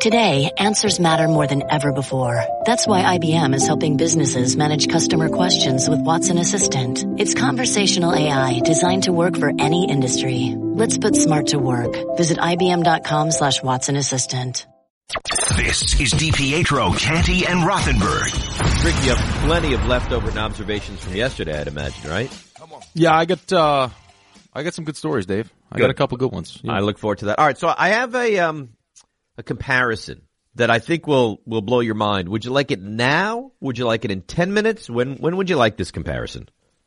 Today, answers matter more than ever before. That's why IBM is helping businesses manage customer questions with Watson Assistant. It's conversational AI designed to work for any industry. Let's put smart to work. Visit IBM.com/Watson Assistant. This is DiPietro, Canty, and Rothenberg. Rick, you have plenty of leftover observations from yesterday, I'd imagine, right? Yeah, I got some good stories, Dave. I got a couple good ones. Yeah. I look forward to that. All right, so I have a comparison that I think will blow your mind. Would you like it now? Would you like it in 10 minutes? When would you like this comparison?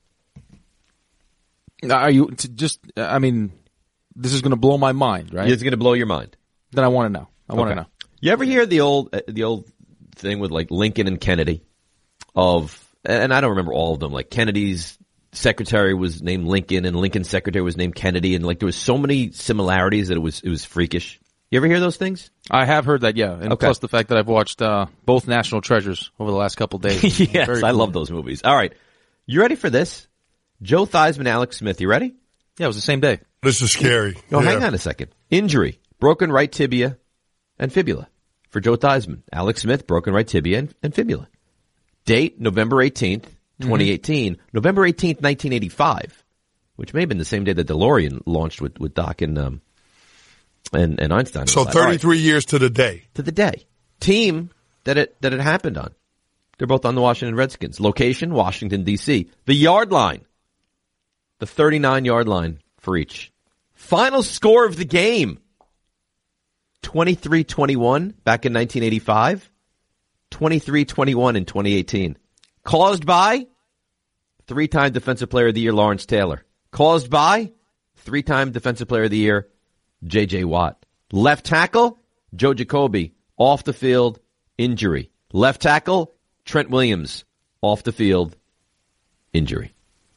Are you this is going to blow my mind, right? It's going to blow your mind. Then I want to know. I want to know. You ever hear the old thing with like Lincoln and Kennedy and I don't remember all of them, like Kennedy's secretary was named Lincoln and Lincoln's secretary was named Kennedy, and like there was so many similarities that it was freakish. You ever hear those things? I have heard that, yeah. And plus the fact that I've watched both National Treasures over the last couple of days. Yes, I love those movies. All right. You ready for this? Joe Theismann, Alex Smith. You ready? Yeah, it was the same day. This is scary. Hang on a second. Injury. Broken right tibia and fibula. For Joe Theismann. Alex Smith, broken right tibia and fibula. Date, November 18th, 2018. Mm-hmm. November 18th, 1985. Which may have been the same day that DeLorean launched with Doc and Einstein. So 33 years to the day. To the day. Team that it happened on. They're both on the Washington Redskins. Location, Washington, D.C. The yard line. The 39-yard line for each. Final score of the game. 23-21 back in 1985. 23-21 in 2018. Caused by 3-time Defensive Player of the Year Lawrence Taylor. Caused by 3-time Defensive Player of the Year J.J. Watt. Left tackle, Joe Jacoby. Off the field, injury. Left tackle, Trent Williams. Off the field, injury.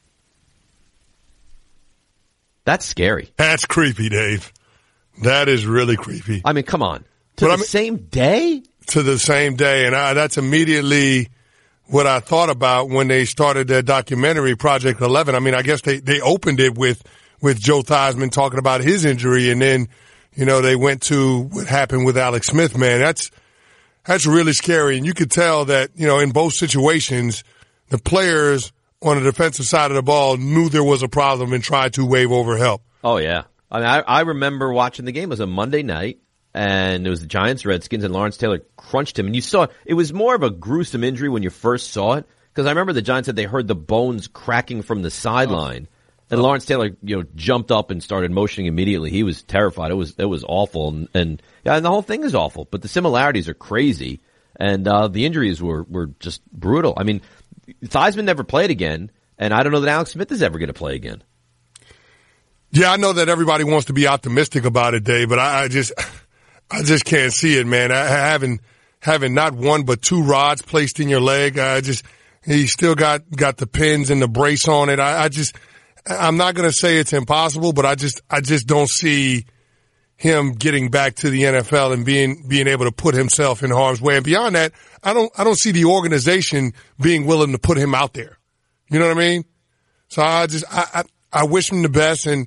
That's scary. That's creepy, Dave. That is really creepy. I mean, come on. Same day? To the same day. And that's immediately what I thought about when they started their documentary, Project 11. I mean, I guess they opened it with Joe Theismann talking about his injury, and then, they went to what happened with Alex Smith, man. That's really scary. And you could tell that, in both situations, the players on the defensive side of the ball knew there was a problem and tried to wave over help. Oh, yeah. I mean, I remember watching the game. It was a Monday night, and it was the Giants-Redskins, and Lawrence Taylor crunched him. And you saw it was more of a gruesome injury when you first saw it, because I remember the Giants said they heard the bones cracking from the sideline. And Lawrence Taylor, jumped up and started motioning immediately. He was terrified. It was awful, and the whole thing is awful. But the similarities are crazy, and the injuries were just brutal. I mean, Theismann never played again, and I don't know that Alex Smith is ever going to play again. Yeah, I know that everybody wants to be optimistic about it, Dave, but I just can't see it, man. Having not one but 2 rods placed in your leg, he still got the pins and the brace on it. I'm not going to say it's impossible, but I just don't see him getting back to the NFL and being able to put himself in harm's way. And beyond that, I don't see the organization being willing to put him out there. You know what I mean? So I wish him the best, and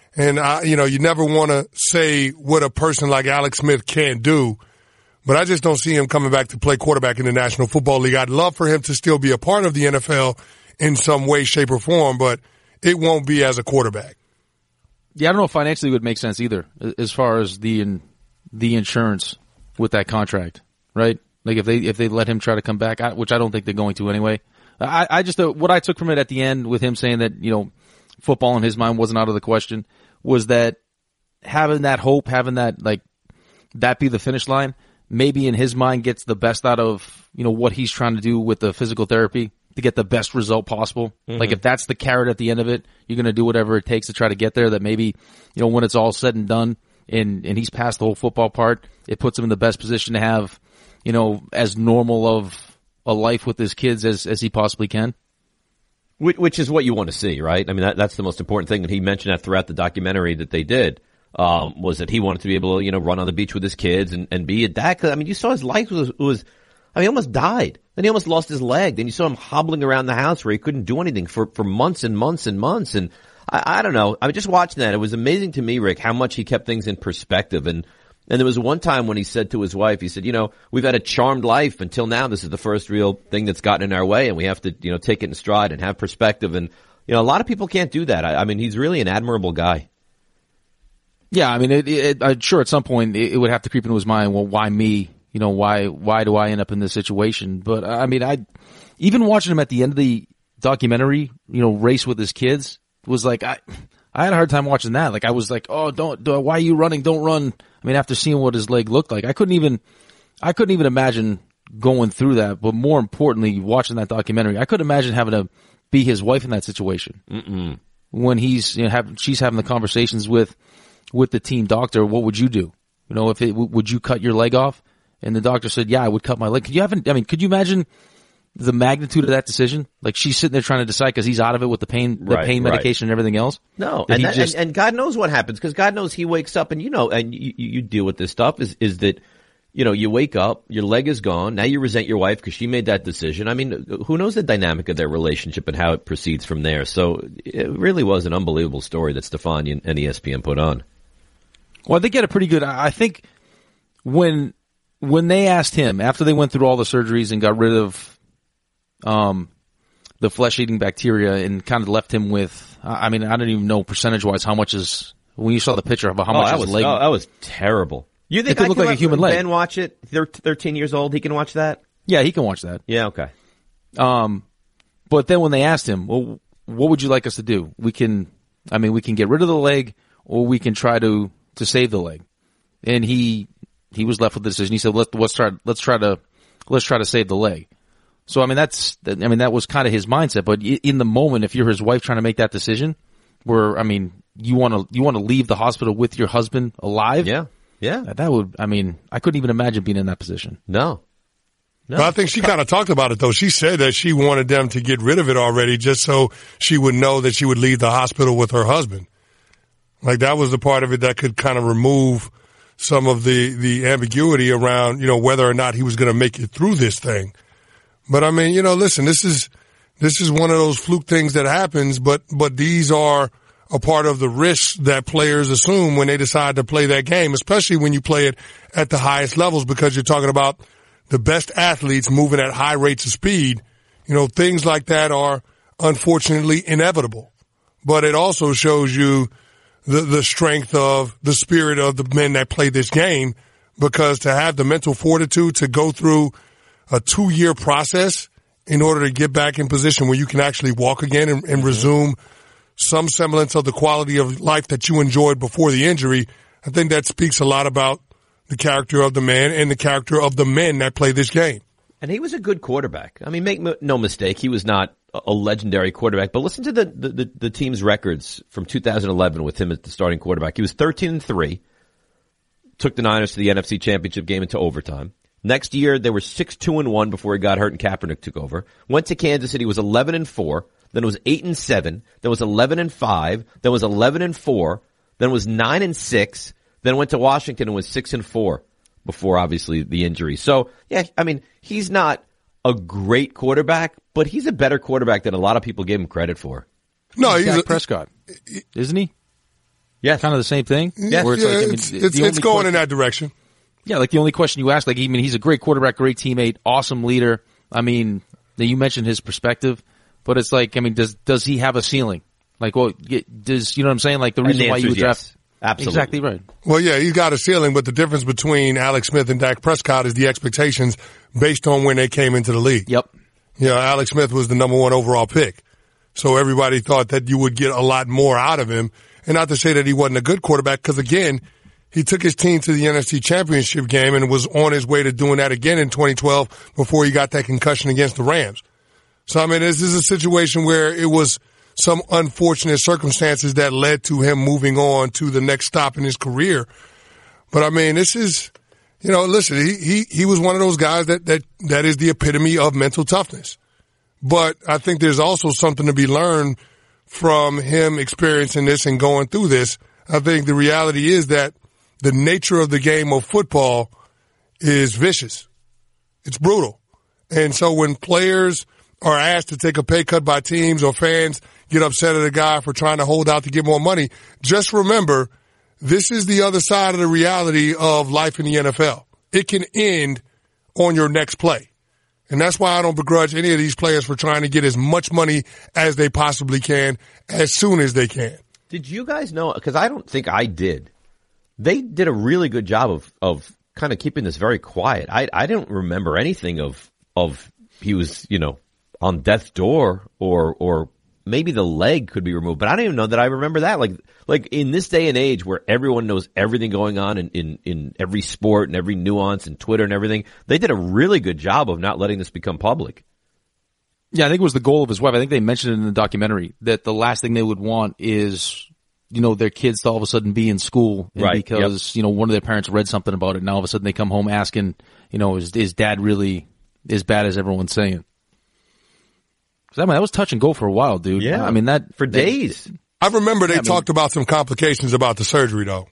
you never want to say what a person like Alex Smith can't do, but I just don't see him coming back to play quarterback in the National Football League. I'd love for him to still be a part of the NFL in some way, shape, or form, but it won't be as a quarterback. Yeah, I don't know if financially it would make sense either, as far as the insurance with that contract, right? Like if they let him try to come back, which I don't think they're going to anyway. I just what I took from it at the end with him saying that football in his mind wasn't out of the question was that having that hope, having that that be the finish line, maybe in his mind gets the best out of what he's trying to do with the physical therapy to get the best result possible. Mm-hmm. Like if that's the carrot at the end of it, you're going to do whatever it takes to try to get there. That maybe when it's all said and done and he's past the whole football part, it puts him in the best position to have as normal of a life with his kids as he possibly can. Which is what you want to see, right? I mean, that's the most important thing. And he mentioned that throughout the documentary that they did, was that he wanted to be able to, run on the beach with his kids and be a dad. I mean, you saw his life was he almost died. Then he almost lost his leg. Then you saw him hobbling around the house where he couldn't do anything for months and months and months. And I don't know. I was just watching that. It was amazing to me, Rick, how much he kept things in perspective. And And there was one time when he said to his wife, he said, we've had a charmed life until now. This is the first real thing that's gotten in our way, and we have to, take it in stride and have perspective. And, a lot of people can't do that. I mean, he's really an admirable guy. Yeah, I mean, I'm sure at some point it would have to creep into his mind, well, why me? Why do I end up in this situation? But, I mean, even watching him at the end of the documentary, race with his kids, was like, I had a hard time watching that. Like, I was like, oh, why are you running? Don't run. I mean, after seeing what his leg looked like, I couldn't even imagine going through that. But more importantly, watching that documentary, I couldn't imagine having to be his wife in that situation. Mm-mm. When he's, she's having the conversations with the team doctor. What would you do? Would you cut your leg off? And the doctor said, yeah, I would cut my leg. Could you imagine the magnitude of that decision? Like, she's sitting there trying to decide because he's out of it with the pain medication and everything else. No, and God knows what happens, because God knows he wakes up and and you deal with this stuff is that, you wake up, your leg is gone. Now you resent your wife because she made that decision. I mean, who knows the dynamic of their relationship and how it proceeds from there. So it really was an unbelievable story that Stefan and ESPN put on. Well, they get a pretty good, I think when they asked him, after they went through all the surgeries and got rid of the flesh-eating bacteria and kind of left him with, I mean, I don't even know percentage-wise how much is, when you saw the picture of how much his leg. Oh, that was terrible. You think it could look like a human leg? Ben watch it? They're 13 years old. He can watch that? Yeah, he can watch that. Yeah, okay. But then when they asked him, well, what would you like us to do? We can get rid of the leg, or we can try to save the leg. And he was left with the decision. He said, let's try to save the leg. So, that was kind of his mindset. But in the moment, if you're his wife trying to make that decision, where, you want to leave the hospital with your husband alive? Yeah. Yeah. That would, I couldn't even imagine being in that position. No. But I think she kind of talked about it, though. She said that she wanted them to get rid of it already just so she would know that she would leave the hospital with her husband. Like, that was the part of it that could kind of remove some of the ambiguity around, whether or not he was going to make it through this thing. But listen, this is one of those fluke things that happens, but these are a part of the risks that players assume when they decide to play that game, especially when you play it at the highest levels, because you're talking about the best athletes moving at high rates of speed. Things like that are unfortunately inevitable, but it also shows you the strength of the spirit of the men that play this game, because to have the mental fortitude to go through a 2-year process in order to get back in position where you can actually walk again and resume some semblance of the quality of life that you enjoyed before the injury, I think that speaks a lot about the character of the man and the character of the men that play this game. And he was a good quarterback. Make no mistake, he was not a legendary quarterback, but listen to the team's records from 2011 with him as the starting quarterback. He was 13-3, took the Niners to the NFC Championship game into overtime. Next year, they were 6-2-1 before he got hurt and Kaepernick took over. Went to Kansas City, was 11-4. Then it was 8-7. Then it was 11-5. Then it was 11-4. Then it was 9-6. Then went to Washington and was 6-4 before obviously the injury. So yeah, he's not a great quarterback, but he's a better quarterback than a lot of people give him credit for. No, he's Dak Prescott, isn't he? Yeah, kind of the same thing. Yeah, it's going in that direction. Yeah, like the only question you ask, he's a great quarterback, great teammate, awesome leader. You mentioned his perspective. But it's like, does he have a ceiling? Like, well, does, you know what I'm saying? Like, the reason why you would draft. Yes. Absolutely. Exactly right. Well, yeah, he's got a ceiling, but the difference between Alex Smith and Dak Prescott is the expectations based on when they came into the league. Yep. Alex Smith was the number 1 overall pick. So everybody thought that you would get a lot more out of him. And not to say that he wasn't a good quarterback, because again, he took his team to the NFC Championship game and was on his way to doing that again in 2012 before he got that concussion against the Rams. So, this is a situation where it was some unfortunate circumstances that led to him moving on to the next stop in his career. But, this is, listen, he was one of those guys that is the epitome of mental toughness. But I think there's also something to be learned from him experiencing this and going through this. I think the reality is that the nature of the game of football is vicious. It's brutal. And so when players are asked to take a pay cut by teams or fans get upset at a guy for trying to hold out to get more money, just remember this is the other side of the reality of life in the NFL. It can end on your next play. And that's why I don't begrudge any of these players for trying to get as much money as they possibly can as soon as they can. Did you guys know, because I don't think I did, they did a really good job of kind of keeping this very quiet. I didn't remember anything of he was, on death's door or maybe the leg could be removed, but I don't even know that I remember that. Like in this day and age where everyone knows everything going on in every sport and every nuance and Twitter and everything, they did a really good job of not letting this become public. Yeah, I think it was the goal of his wife. I think they mentioned it in the documentary that the last thing they would want is, their kids to all of a sudden be in school. Right. Because, one of their parents read something about it and all of a sudden they come home asking, is dad really as bad as everyone's saying? Because that was touch and go for a while, dude. Yeah. For days. I remember they talked about some complications about the surgery, though.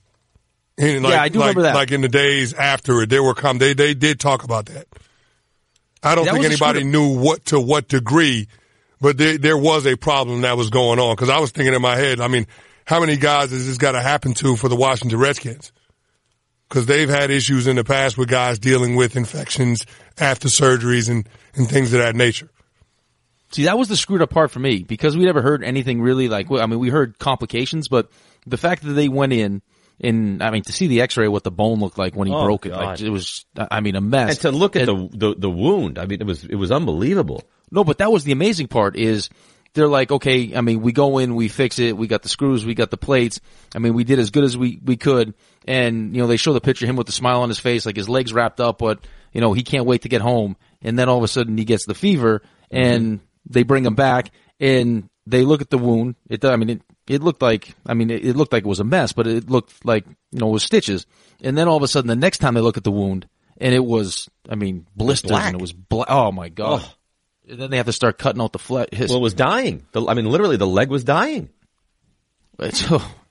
I do remember that. Like in the days after it, they did talk about that. I don't think anybody knew what degree, but there was a problem that was going on. Because I was thinking in my head, how many guys has this got to happen to for the Washington Redskins? Because they've had issues in the past with guys dealing with infections after surgeries and things of that nature. See, that was the screwed up part for me because we never heard anything really we heard complications, but the fact that they went in and, to see the x-ray, what the bone looked like when he broke it, it was, a mess. And to look at the wound, it was unbelievable. No, but that was the amazing part is they're like, okay, we go in, we fix it, we got the screws, we got the plates. We did as good as we could. And, they show the picture of him with the smile on his face, like his legs wrapped up, but, he can't wait to get home. And then all of a sudden he gets the fever and they bring him back and they look at the wound. It looked like it was a mess, but it looked like, it was stitches. And then all of a sudden the next time they look at the wound and it was, blisters and it was black. Oh my God. Oh. And then they have to start cutting out the flesh. Well, it was dying. Literally the leg was dying. It's,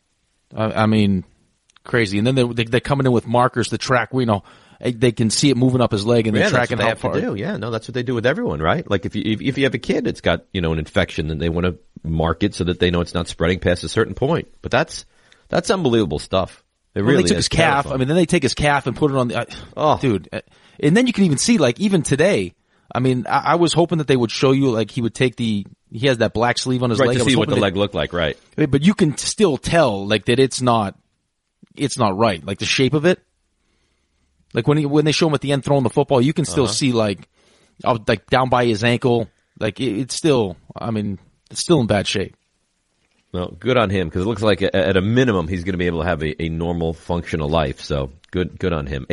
crazy. And then they're coming in with markers to track, they can see it moving up his leg and they're tracking how far. Yeah, no, that's what they do with everyone, right? Like if you have a kid that's got, an infection, then they want to mark it so that they know it's not spreading past a certain point. But that's unbelievable stuff. It really they took his calf. Terrifying. Then they take his calf and put it on the, dude. And then you can even see, even today, I was hoping that they would show you, he would take he has that black sleeve on his leg. Right, to see what the leg looked like, right. But you can still tell, that it's not right. Like the shape of it. Like when they show him at the end throwing the football, you can still see down by his ankle. It's still, it's still in bad shape. Well, good on him because it looks like at a minimum he's going to be able to have a normal functional life. So good on him.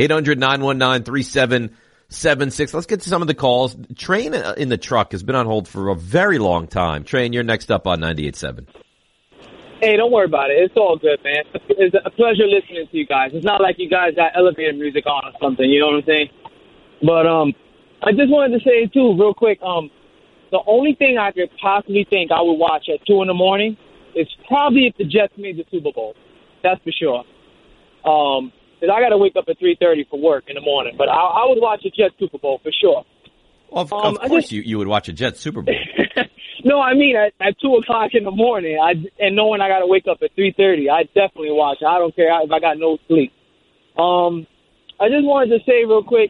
800-919-3776. Let's get to some of the calls. Train in the truck has been on hold for a very long time. Train, you're next up on 98.7. Hey, don't worry about it. It's all good, man. It's a pleasure listening to you guys. It's not like you guys got elevator music on or something, you know what I'm saying? But I just wanted to say, too, real quick, the only thing I could possibly think I would watch at 2 in the morning is probably if the Jets made the Super Bowl. That's for sure. Because I got to wake up at 3:30 for work in the morning. But I would watch a Jets Super Bowl for sure. Well, of course you would watch a Jets Super Bowl. No, at 2 o'clock in the morning, and knowing I got to wake up at 3:30, I definitely watch it. I don't care if I got no sleep. I just wanted to say real quick,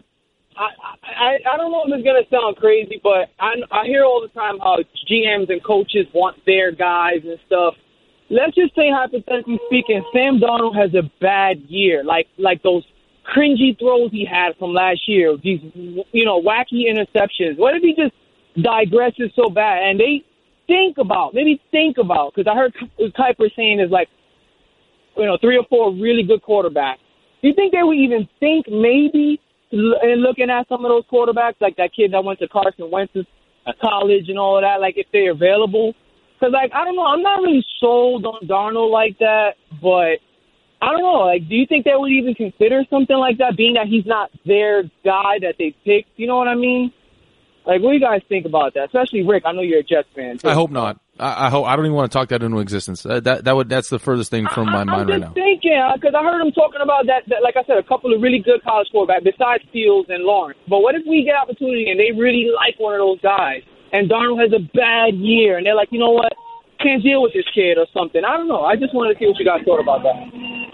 I don't know if it's going to sound crazy, but I hear all the time how GMs and coaches want their guys and stuff. Let's just say, hypothetically speaking, Sam Darnold has a bad year, like those cringy throws he had from last year, these wacky interceptions. What if he just digresses so bad? And they maybe think about, because I heard Kuiper saying is 3 or 4 really good quarterbacks. Do you think they would even think maybe in looking at some of those quarterbacks, like that kid that went to Carson Wentz's college and all of that, if they're available? Because, I don't know, I'm not really sold on Darnold like that, but I don't know. Do you think they would even consider something like that, being that he's not their guy that they picked? You know what I mean? What do you guys think about that? Especially Rick. I know you're a Jets fan, too. I hope not. I hope. I don't even want to talk that into existence. That's the furthest thing from my mind right now. I'm just thinking, because I heard him talking about that, like I said, a couple of really good college quarterbacks besides Fields and Lawrence. But what if we get opportunity and they really like one of those guys, and Darnold has a bad year, and they're like, you know what, can't deal with this kid or something? I don't know. I just wanted to see what you guys thought about that.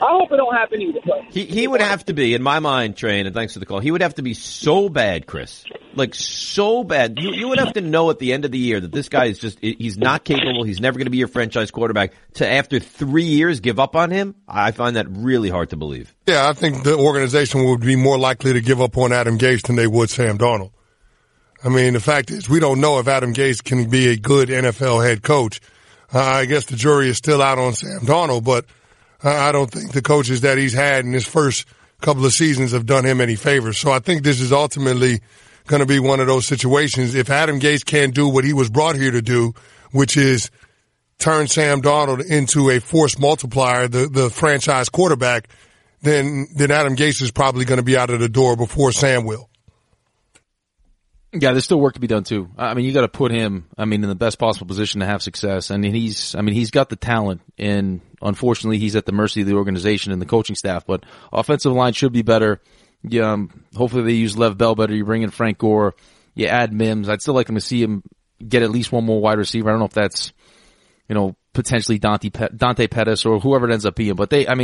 I hope it don't happen either. But He would have to be, in my mind, Train, and thanks for the call, he would have to be so bad, Chris. Like, so bad. You would have to know at the end of the year that this guy is just, he's not capable, he's never going to be your franchise quarterback, to after 3 years give up on him. I find that really hard to believe. Yeah, I think the organization would be more likely to give up on Adam Gase than they would Sam Darnold. I mean, the fact is, we don't know if Adam Gase can be a good NFL head coach. I guess the jury is still out on Sam Darnold, but I don't think the coaches that he's had in his first couple of seasons have done him any favors. So I think this is ultimately going to be one of those situations. If Adam Gase can't do what he was brought here to do, which is turn Sam Darnold into a force multiplier, the franchise quarterback, then Adam Gase is probably going to be out of the door before Sam will. Yeah, there's still work to be done too. I mean, you got to put him, in the best possible position to have success. And he's got the talent, and unfortunately, he's at the mercy of the organization and the coaching staff. But offensive line should be better. Yeah, hopefully they use Lev Bell better. You bring in Frank Gore. You add Mims. I'd still like him to see him get at least one more wide receiver. I don't know if that's, potentially Dante Pettis or whoever it ends up being. But I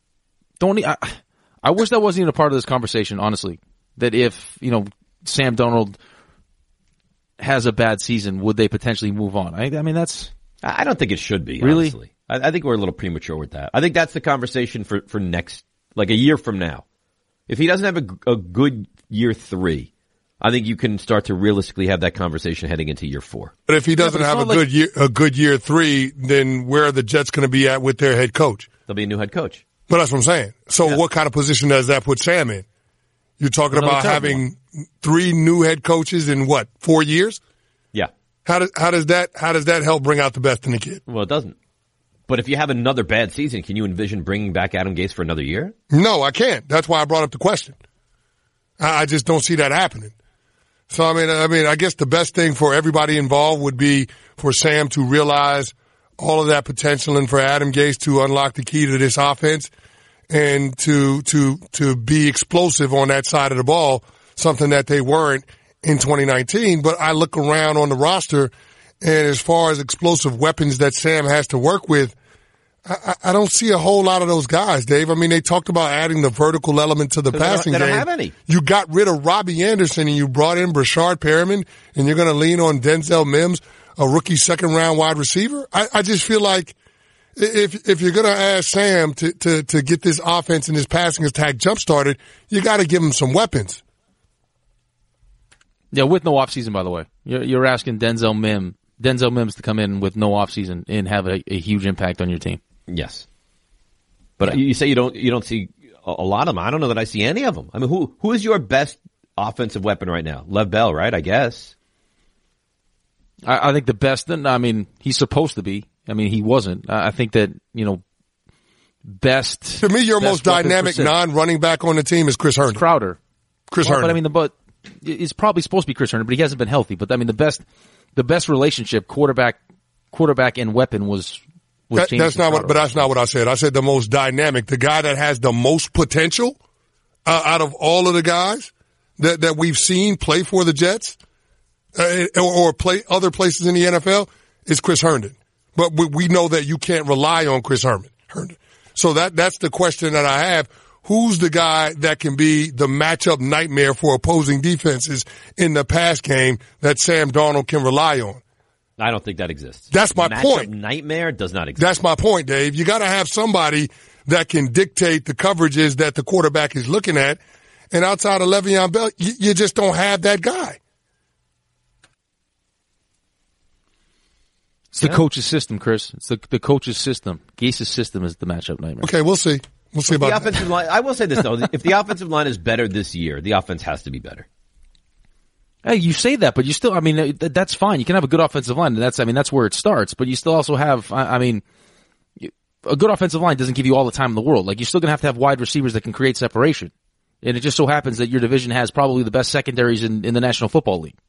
wish that wasn't even a part of this conversation, honestly. That if, Sam Darnold has a bad season, would they potentially move on? I don't think it should be, really? Honestly. I think we're a little premature with that. I think that's the conversation for next, like a year from now. If he doesn't have a good year 3, I think you can start to realistically have that conversation heading into year 4. But if he doesn't have a good year 3, then where are the Jets going to be at with their head coach? There'll be a new head coach. But that's what I'm saying. So what kind of position does that put Sam in? You're talking about having 3 new head coaches in 4 years? Yeah. How does that help bring out the best in the kid? Well, it doesn't. But if you have another bad season, can you envision bringing back Adam Gase for another year? No, I can't. That's why I brought up the question. I just don't see that happening. So I guess the best thing for everybody involved would be for Sam to realize all of that potential and for Adam Gase to unlock the key to this offense and to be explosive on that side of the ball, something that they weren't in 2019. But I look around on the roster, and as far as explosive weapons that Sam has to work with, I don't see a whole lot of those guys, Dave. I mean, they talked about adding the vertical element to the passing game. They don't have any. You got rid of Robbie Anderson and you brought in Brashard Perriman, and you're going to lean on Denzel Mims, a rookie second-round wide receiver? I just feel like if you're going to ask Sam to get this offense and this passing attack jump-started, you got to give him some weapons. Yeah, with no offseason, by the way. You're asking Denzel Mims to come in with no offseason and have a huge impact on your team. Yes. But you say you don't see a lot of them. I don't know that I see any of them. I mean, who is your best offensive weapon right now? Lev Bell, right? I guess. I think the best, he's supposed to be. He wasn't. I think that, best. To me, your most dynamic non-running back on the team is Chris Herndon. Crowder. Herndon. But it's probably supposed to be Chris Herndon, but he hasn't been healthy. But the best relationship quarterback and weapon was James. That's not what I said. I said the most dynamic, the guy that has the most potential out of all of the guys that we've seen play for the Jets or play other places in the NFL is Chris Herndon. But we know that you can't rely on Chris Herndon. So that's the question that I have. Who's the guy that can be the matchup nightmare for opposing defenses in the pass game that Sam Darnold can rely on? I don't think that exists. That's my point. Nightmare does not exist. That's my point, Dave. You got to have somebody that can dictate the coverages that the quarterback is looking at. And outside of Le'Veon Bell, you just don't have that guy. It's the coach's system, Chris. It's the coach's system. Gase's system is the matchup nightmare. Okay, we'll see. We'll see about the offensive line. I will say this, though. If the offensive line is better this year, the offense has to be better. Hey, you say that, but you still, that's fine. You can have a good offensive line, and that's where it starts. But you still also have, a good offensive line doesn't give you all the time in the world. Like, you're still going to have wide receivers that can create separation. And it just so happens that your division has probably the best secondaries in the National Football League.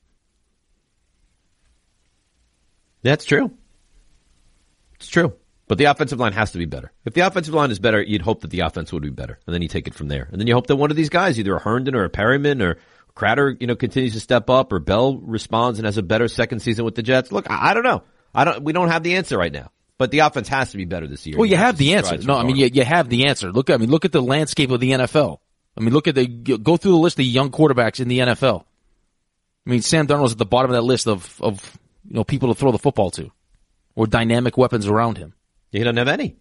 That's true. It's true. But the offensive line has to be better. If the offensive line is better, you'd hope that the offense would be better. And then you take it from there. And then you hope that one of these guys, either a Herndon or a Perryman or Crowder, continues to step up, or Bell responds and has a better second season with the Jets. Look, I don't know. We don't have the answer right now. But the offense has to be better this year. Well, you have the answer. No, I mean, you have the answer. Look at the landscape of the NFL. I mean, go through the list of the young quarterbacks in the NFL. I mean, Sam Darnold's at the bottom of that list of people to throw the football to, or dynamic weapons around him. He doesn't have any.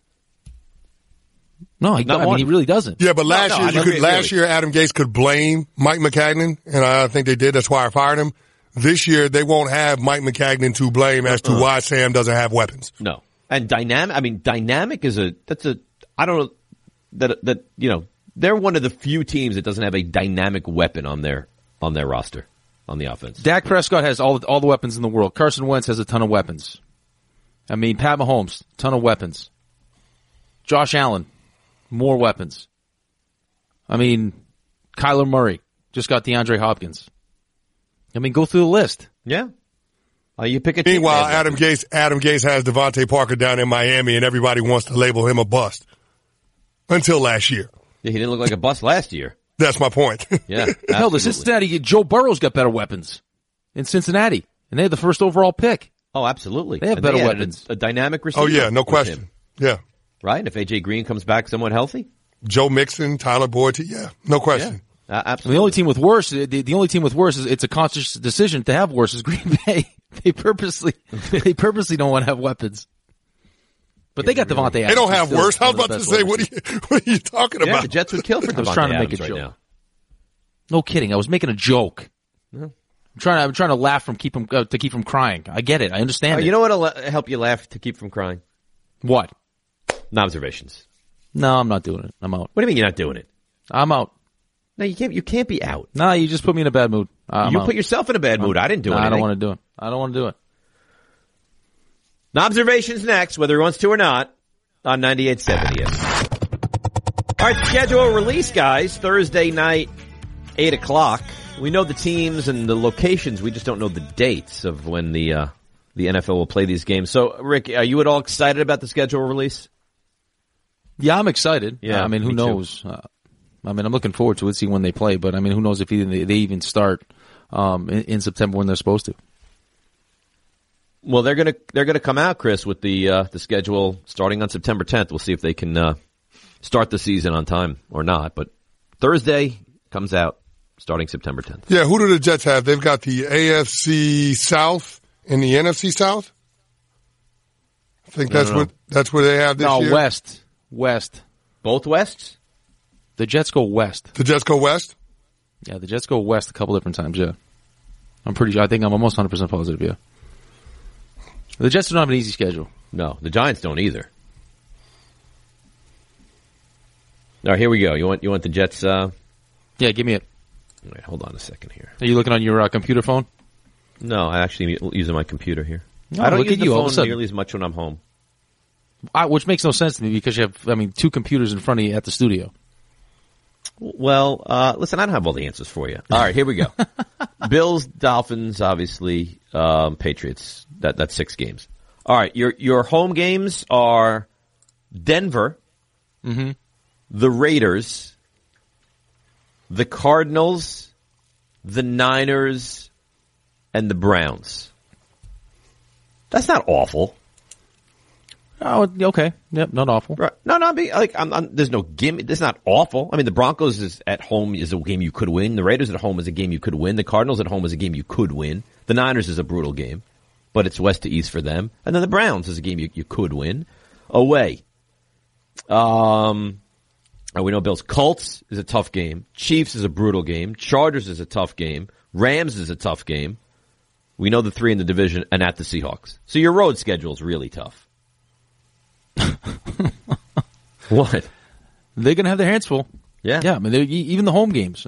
No, he really doesn't. Yeah, but last year Adam Gase could blame Mike Maccagnan, and I think they did. That's why I fired him. This year they won't have Mike Maccagnan to blame as to why Sam doesn't have weapons. No, and dynamic is I don't know that they're one of the few teams that doesn't have a dynamic weapon on their roster on the offense. Dak Prescott has all the weapons in the world. Carson Wentz has a ton of weapons. I mean, Pat Mahomes, ton of weapons. Josh Allen, more weapons. I mean, Kyler Murray just got DeAndre Hopkins. I mean, go through the list. Yeah. You pick a team. Meanwhile, Adam Gase has Devontae Parker down in Miami, and everybody wants to label him a bust. Until last year. Yeah, he didn't look like a bust last year. That's my point. Yeah. Hell, the Cincinnati, Joe Burrow's got better weapons in Cincinnati, and they had the first overall pick. Oh, absolutely. They have better weapons. A dynamic receiver. Oh, yeah, no question. Yeah. Right? And if A.J. Green comes back somewhat healthy? Joe Mixon, Tyler Boyd, yeah, no question. Yeah, absolutely. And the only team with worse is it's a conscious decision to have worse is Green Bay. They purposely don't want to have weapons. But they got Devontae Adams. They don't have worse. I was about to say, what are you talking about? The Jets would kill for Devontae Adams. I was trying to make a joke. Now. No kidding. I was making a joke. Yeah. I'm trying to laugh to keep from crying. I get it. I understand it. You know what'll help you laugh to keep from crying? What? Observations. No, I'm not doing it. I'm out. What do you mean you're not doing it? I'm out. No, you can't. You can't be out. No, you just put me in a bad mood. You put yourself in a bad mood. I didn't do anything. I don't want to do it. I don't want to do it. Observations next, whether he wants to or not, on 98.7 ESPN. All right, schedule release, guys. Thursday night, 8 o'clock. We know the teams and the locations. We just don't know the dates of when the NFL will play these games. So, Rick, are you at all excited about the schedule release? Yeah, I'm excited. Yeah, I mean, who knows? I'm looking forward to it, see when they play. But I mean, who knows if they even start in September when they're supposed to? Well, they're gonna come out, Chris, with the schedule starting on September 10th. We'll see if they can start the season on time or not. But Thursday comes out starting September 10th. Yeah, who do the Jets have? They've got the AFC South and the NFC South. I think that's what they have this year. No, West. Both Wests? The Jets go West. The Jets go West? Yeah, the Jets go West a couple different times, yeah. I think I'm almost 100% positive, yeah. The Jets don't have an easy schedule. No, the Giants don't either. All right, here we go. You want the Jets? Yeah, give me it. All right, hold on a second here. Are you looking on your computer phone? No, I actually using my computer here. No, I don't use the phone nearly as much when I'm home. Which makes no sense to me because you have, two computers in front of you at the studio. Well, listen, I don't have all the answers for you. All right, here we go. Bills, Dolphins, obviously, Patriots. That's 6 games. All right, your home games are Denver, the Raiders, the Cardinals, the Niners, and the Browns. That's not awful. Oh, okay. Yep, not awful. Right. No, there's no gimme. It's not awful. I mean, the Broncos is at home is a game you could win. The Raiders at home is a game you could win. The Cardinals at home is a game you could win. The Niners is a brutal game, but it's west to east for them. And then the Browns is a game you could win. Away. We know Bills. Colts is a tough game. Chiefs is a brutal game. Chargers is a tough game. Rams is a tough game. We know the 3 in the division and at the Seahawks. So your road schedule is really tough. What? They're going to have their hands full. Yeah. Yeah, I mean, even the home games.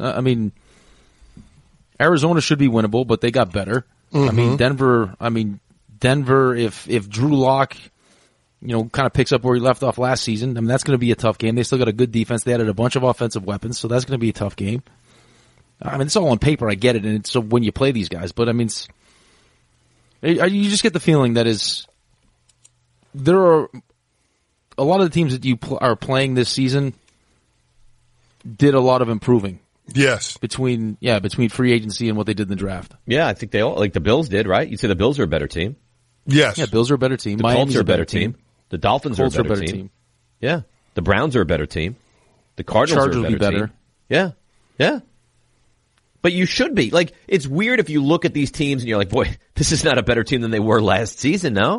Arizona should be winnable, but they got better. Mm-hmm. Denver, if Drew Lock, kind of picks up where he left off last season, that's going to be a tough game. They still got a good defense. They added a bunch of offensive weapons, so that's going to be a tough game. It's all on paper. I get it, and it's so when you play these guys, but you just get the feeling that there are a lot of the teams that you are playing this season did a lot of improving. Yes. Between free agency and what they did in the draft. Yeah, I think they all, like the Bills did, right? You'd say the Bills are a better team. Yes. Yeah, Bills are a better team. The Miami's Colts are a better team. The Dolphins Colts are a better team. Yeah. The Browns are a better team. The Cardinals Chargers are a will be better better. team. Yeah. Yeah. But you should be. Like, it's weird if you look at these teams and you're like, boy, this is not a better team than they were last season, no?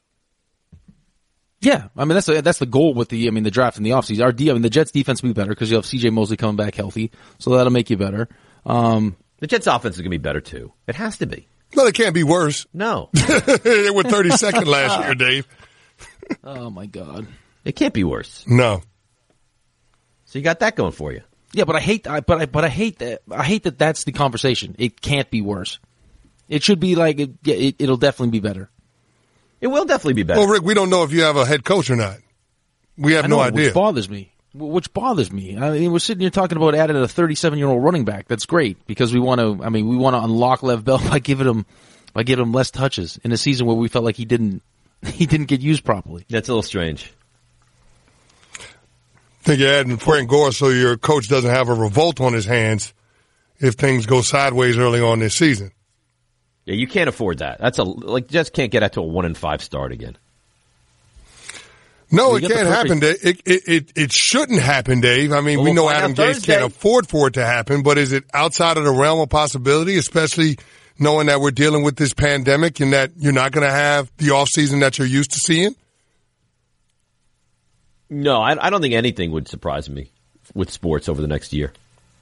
Yeah, I mean that's the goal with the draft and the offseason. The Jets defense will be better because you have C.J. Mosley coming back healthy, so that'll make you better. The Jets offense is going to be better too. It has to be. Well, it can't be worse. No. They were 32nd last year, Dave. Oh my God, It can't be worse. No. So you got that going for you. yeah, but I hate that that's the conversation. It can't be worse. It should be like it'll definitely be better. It will definitely be better. Well, Rick, we don't know if you have a head coach or not. We have no idea. Which bothers me. I mean, we're sitting here talking about adding a 37-year-old running back. That's great because we want to unlock Lev Bell by giving him less touches in a season where we felt like he didn't get used properly. That's a little strange. I think you're adding Frank Gore so your coach doesn't have a revolt on his hands if things go sideways early on this season. Yeah, you can't afford that. Just can't get out to a 1-5 start again. No, it can't happen, Dave. It shouldn't happen, Dave. I mean, we know Adam Gase can't afford for it to happen, but is it outside of the realm of possibility, especially knowing that we're dealing with this pandemic and that you're not going to have the offseason that you're used to seeing? No, I don't think anything would surprise me with sports over the next year.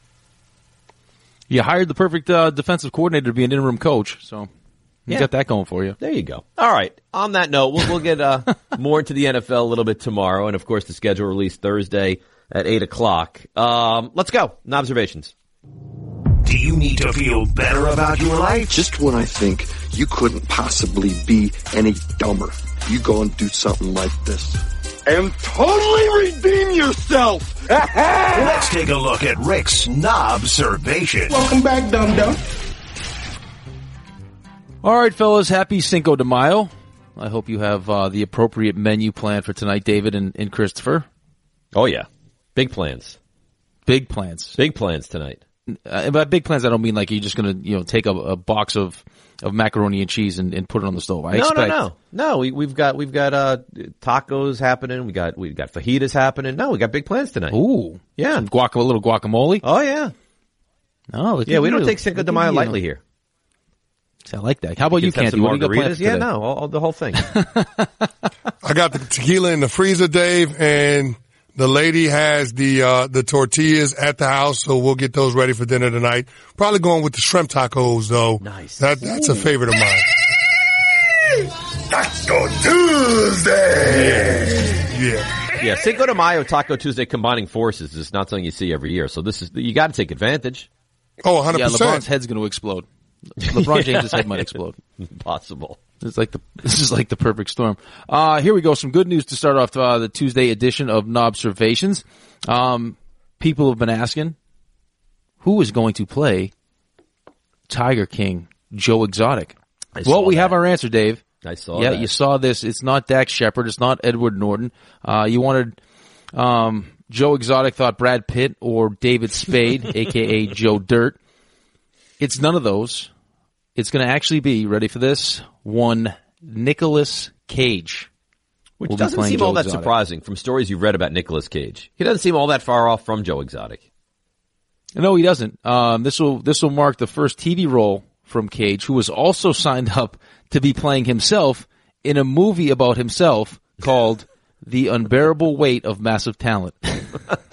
You hired the perfect defensive coordinator to be an interim coach, so you got that going for you. There you go. All right. On that note, we'll get more into the NFL a little bit tomorrow, and of course the schedule released Thursday at 8:00. Let's go. Observations. Do you need to feel better about your life? Just when I think you couldn't possibly be any dumber, you go and do something like this. And totally redeem yourself! Let's take a look at Rick's Knobservation. Welcome back, dum-dum. All right, fellas, happy Cinco de Mayo. I hope you have the appropriate menu planned for tonight, David and Christopher. Oh, yeah. Big plans. Big plans. Big plans tonight. By big plans, I don't mean like you're just going to take a box of macaroni and cheese and put it on the stove. No. We've got tacos happening. We got fajitas happening. No, we got big plans tonight. Ooh, yeah, some a little guacamole. Oh yeah. No, yeah, we don't take Cinco de Mayo lightly here. I like that. How about you, Canty? What do you got planned Yeah, today? no, the whole thing. I got the tequila in the freezer, Dave, and the lady has the tortillas at the house, so we'll get those ready for dinner tonight. Probably going with the shrimp tacos, though. Nice. That's a favorite of mine. Taco Tuesday! Yeah, Cinco de Mayo, Taco Tuesday combining forces is not something you see every year, so you got to take advantage. Oh, 100%. Yeah, LeBron's head's going to explode. LeBron James' head might explode. Possible. This is like the perfect storm. Here we go. Some good news to start off the Tuesday edition of Knobservations. People have been asking, who is going to play Tiger King Joe Exotic? Well, we have our answer, Dave. I saw that. Yeah, you saw this. It's not Dax Shepard. It's not Edward Norton. You wanted Joe Exotic, thought Brad Pitt or David Spade, a.k.a. Joe Dirt. It's none of those. It's going to actually be, ready for this, one Nicolas Cage. Which doesn't seem all that surprising from stories you've read about Nicolas Cage. He doesn't seem all that far off from Joe Exotic. No, he doesn't. This will mark the first TV role from Cage, who was also signed up to be playing himself in a movie about himself called The Unbearable Weight of Massive Talent. He's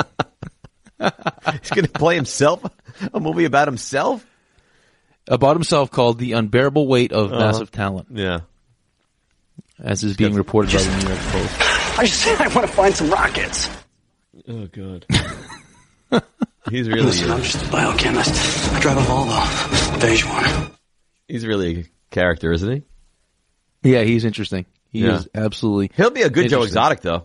going to play himself? A movie about himself? About himself called The Unbearable Weight of Massive Talent. Yeah. As is being reported by the New York Post. I just said I want to find some rockets. Oh, God. He's really... Listen, I'm just a biochemist. I drive a Volvo. Beige one. He's really a character, isn't he? Yeah, he's interesting. He is absolutely... He'll be a good Joe Exotic, though.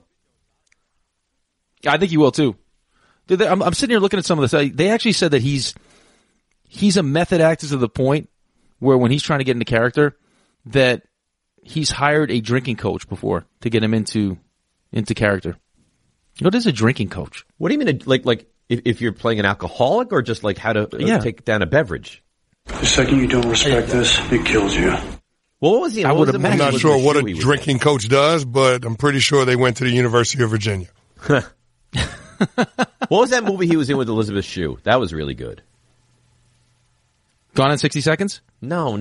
I think he will, too. I'm sitting here looking at some of this. They actually said that he's a method actor to the point where when he's trying to get into character, that he's hired a drinking coach before to get him into character. What is a drinking coach? What do you mean, like if you're playing an alcoholic or just like how to take down a beverage? The second you don't respect this, it kills you. Well, what was he? I what would was the imagine- movie I'm not with sure the what shoe a he was drinking coach does, but I'm pretty sure they went to the University of Virginia. in? What was that movie he was in with Elizabeth Shue? That was really good. Gone in 60 Seconds? No.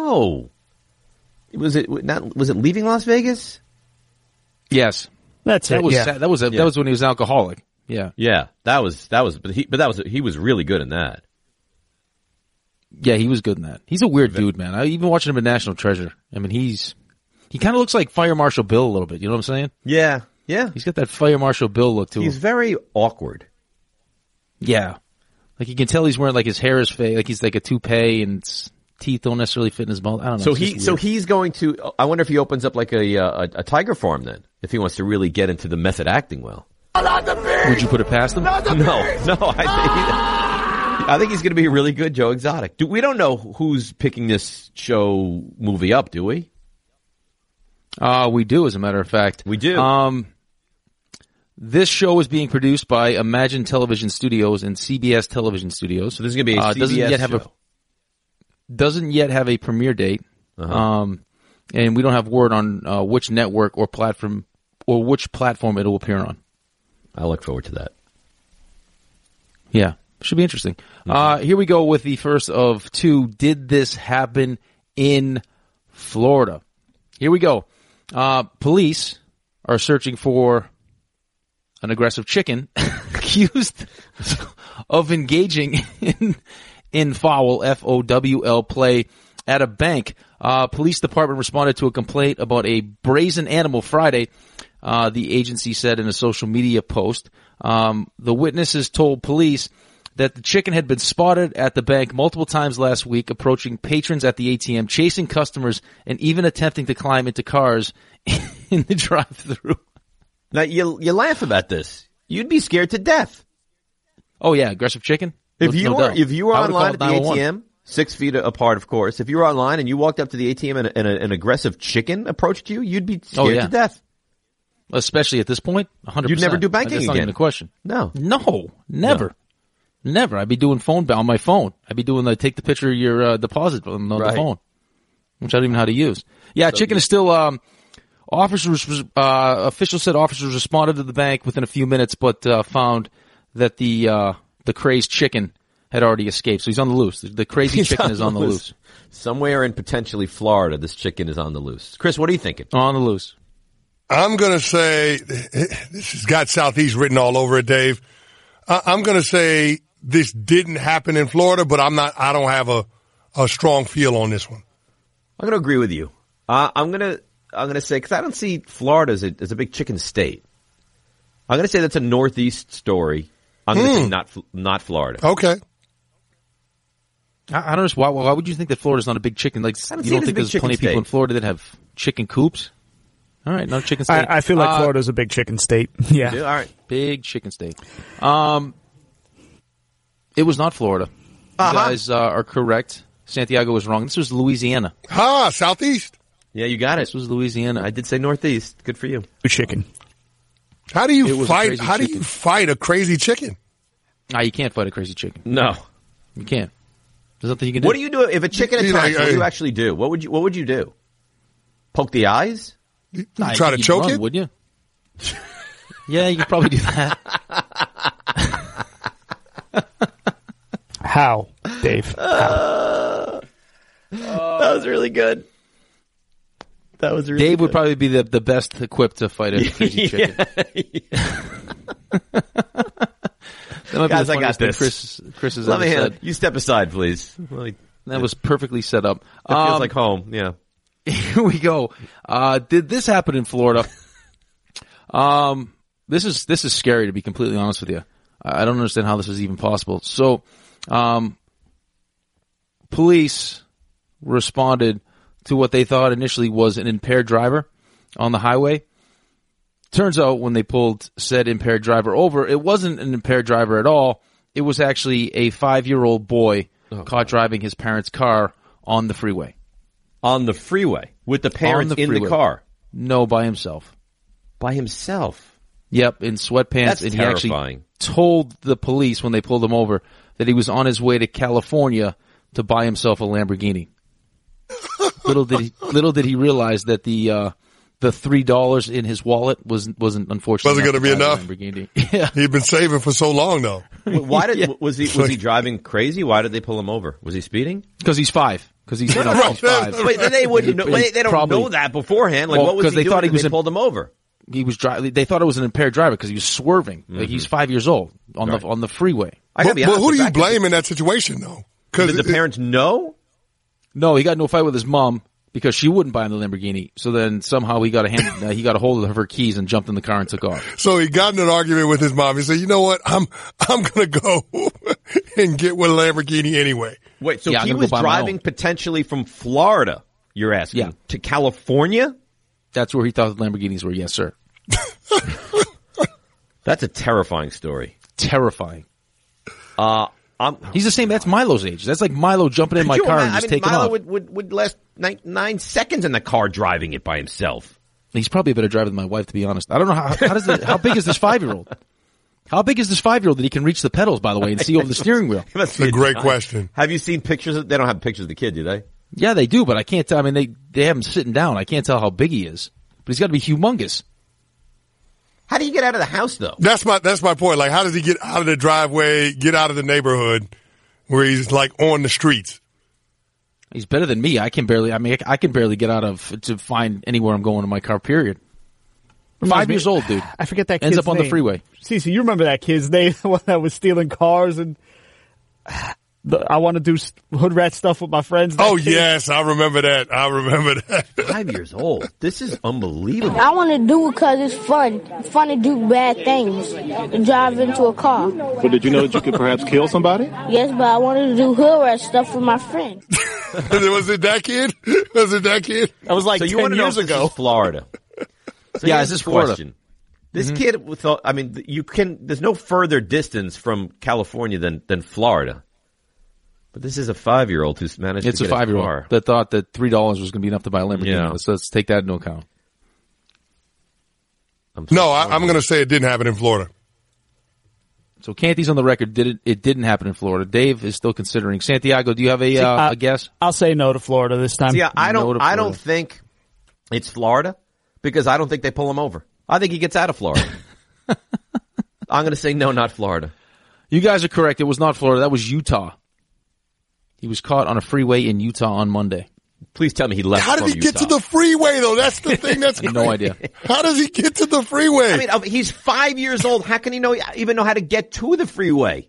Was it Leaving Las Vegas? Yes. That's That it. was Yeah. that was that was when he was an alcoholic. Yeah. Yeah, he was really good in that. Yeah, he was good in that. He's a weird dude, man. I even watching him in National Treasure. I mean, he kind of looks like Fire Marshal Bill a little bit. You know what I'm saying? Yeah. He's got that Fire Marshal Bill look to He's him. very awkward. Yeah. Like you can tell he's wearing like his hair is fake, like he's like a toupee and his teeth don't necessarily fit in his mouth. I don't know. So he's going to. I wonder if he opens up like a tiger farm then, if he wants to really get into the method acting well. Would you put it past him? No. I think he's going to be a really good Joe Exotic. We don't know who's picking this show movie up, do we? We do, as a matter of fact. We do. This show is being produced by Imagine Television Studios and CBS Television Studios. So this is going to be a CBS show. Doesn't yet have a premiere date. And we don't have word on which network or platform it will appear on. I look forward to that. Yeah, should be interesting. Here we go with the first of two. Did this happen in Florida? Here we go. Police are searching for an aggressive chicken accused of engaging in foul, F-O-W-L, play at a bank. Police department responded to a complaint about a brazen animal Friday. The agency said in a social media post. The witnesses told police that the chicken had been spotted at the bank multiple times last week, approaching patrons at the ATM, chasing customers, and even attempting to climb into cars in the drive-thru. Now, you laugh about this. You'd be scared to death. Oh, yeah, aggressive chicken? If you were I would've online at the called 911. ATM, 6 feet apart, of course, if you were online and you walked up to the ATM and an aggressive chicken approached you, you'd be scared to death. Especially at this point, 100%. You'd never do banking That's again. not even a question. No, never. Never. I'd be doing on my phone. I'd be doing take the picture of your deposit on the phone, which I don't even know how to use. Yeah, chicken is still. Officials said officers responded to the bank within a few minutes, but found that the crazed chicken had already escaped. So he's on the loose. The crazy chicken is on the loose. Somewhere in potentially Florida, this chicken is on the loose. Chris, what are you thinking? On the loose. I'm going to say, this has got Southeast written all over it, Dave. I'm going to say this didn't happen in Florida, but I don't have a strong feel on this one. I'm going to agree with you. I'm going to say, because I don't see Florida as a big chicken state. I'm going to say that's a Northeast story. I'm going to say not Florida. Okay. I don't know. Why would you think that Florida's not a big chicken? Like, you don't think there's plenty of people in Florida that have chicken coops? All right, not a chicken state. I feel like Florida's a big chicken state. Yeah. All right. Big chicken state. It was not Florida. You guys are correct. Santiago was wrong. This was Louisiana. Southeast. Yeah, you got it. This was Louisiana. I did say Northeast. Good for you. Chicken. How do you fight a crazy chicken? You can't fight a crazy chicken. No. You can't. There's nothing you can do. What do you do if a chicken attacks? What do you actually do? What would you do? Poke the eyes? You try to choke it? Would you? Yeah, you could probably do that. How, Dave? How? That was really good. That was really Dave good. would probably be the best equipped to fight a crazy chicken. That might Guys, be the I got funniest thing this. Chris has Let ever me said. You step aside, please. That was perfectly set up. It feels like home. Yeah. Here we go. Did this happen in Florida? This is scary, to be completely honest with you. I don't understand how this is even possible. So, police responded to what they thought initially was an impaired driver on the highway. Turns out when they pulled said impaired driver over, it wasn't an impaired driver at all. It was actually a 5-year-old boy caught driving his parents' car on the freeway. On the freeway? With the parents in the car? No, by himself. By himself? Yep, in sweatpants. That's and terrifying. He actually told the police when they pulled him over that he was on his way to California to buy himself a Lamborghini. Little did he realize that the $3 in his wallet wasn't unfortunately going to be enough. Lamborghini. Yeah, he'd been saving for so long though. Was he driving crazy? Why did they pull him over? Was he speeding? Because he's 5. Because he's 5. Wait, they wouldn't know. They don't know that beforehand. Like, what was he doing? They pulled him over. He was driving. They thought it was an impaired driver because he was swerving. Like he's 5 years old on the freeway. But who do you blame in that situation though? Did the parents know? No, he got into a fight with his mom because she wouldn't buy him the Lamborghini. So then somehow he got a hold of her keys and jumped in the car and took off. So he got in an argument with his mom. He said, "You know what? I'm gonna go and get one Lamborghini anyway." Wait, so he was driving potentially from Florida, you're asking, to California? That's where he thought the Lamborghinis were. Yes, sir. That's a terrifying story. Terrifying. He's the same. That's Milo's age. That's like Milo jumping in my car and just taking off. Milo would last 9 seconds in the car driving it by himself. He's probably a better driver than my wife, to be honest. I don't know how big is this 5-year-old? How big is this 5-year-old that he can reach the pedals, by the way, and see over the steering wheel? That's a great question. Have you seen pictures? They don't have pictures of the kid, do they? Yeah, they do, but I can't tell. I mean, they have him sitting down. I can't tell how big he is, but he's got to be humongous. How do you get out of the house, though? That's my point. Like, how does he get out of the driveway, get out of the neighborhood where he's like on the streets? He's better than me. I can barely get to find anywhere I'm going in my car, period. 5 years old, dude. I forget that kid's ends up on the freeway. Cece, you remember that kid's name, the one that was stealing cars and I want to do hood rat stuff with my friends. Yes, I remember that. 5 years old. This is unbelievable. I want to do it because it's fun. It's fun to do bad things, to drive into a car. But did you know that you could perhaps kill somebody? Yes, but I wanted to do hood rat stuff with my friends. Was it that kid? That was like 10 years ago. So you want to know if this is Florida. So yeah, this is Florida. Question. This kid thought, I mean, there's no further distance from California than Florida. But this is a 5-year-old who's managed to get a car. It's a 5-year-old that thought that $3 was going to be enough to buy a Lamborghini. Yeah. So let's take that into account. I'm going to say it didn't happen in Florida. So Canty's on the record. It didn't happen in Florida. Dave is still considering. Santiago, do you have a guess? I'll say no to Florida this time. See, I don't think it's Florida because I don't think they pull him over. I think he gets out of Florida. I'm going to say no, not Florida. You guys are correct. It was not Florida. That was Utah. He was caught on a freeway in Utah on Monday. Please tell me he left. How did he get to the freeway, though? That's the thing. That's no idea. How does he get to the freeway? I mean, he's 5 years old. How can he even know how to get to the freeway?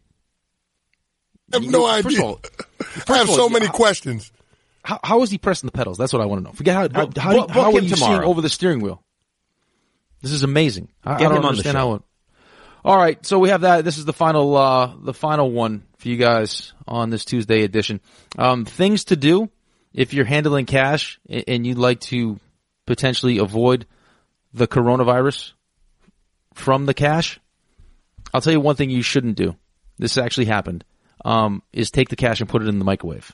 I have no idea. I have so many questions. How is he pressing the pedals? That's what I want to know. Forget how are you seeing over the steering wheel? This is amazing. I don't understand how. All right, so we have that. This is the final one for you guys on this Tuesday edition. Things to do if you're handling cash and you'd like to potentially avoid the coronavirus from the cash. I'll tell you one thing you shouldn't do. This actually happened. Is take the cash and put it in the microwave.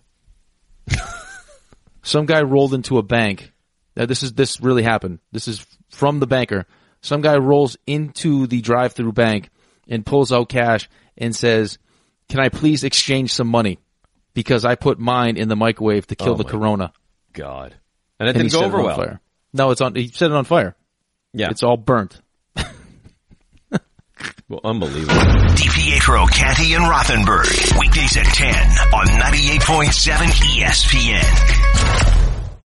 Some guy rolled into a bank. This really happened. This is from the banker. Some guy rolls into the drive-through bank and pulls out cash and says, "Can I please exchange some money? Because I put mine in the microwave to kill the corona." God. And it didn't go over well. Fire. No, he set it on fire. Yeah. It's all burnt. Well, unbelievable. DiPietro, Canty, and Rothenberg. Weekdays at 10 on 98.7 ESPN.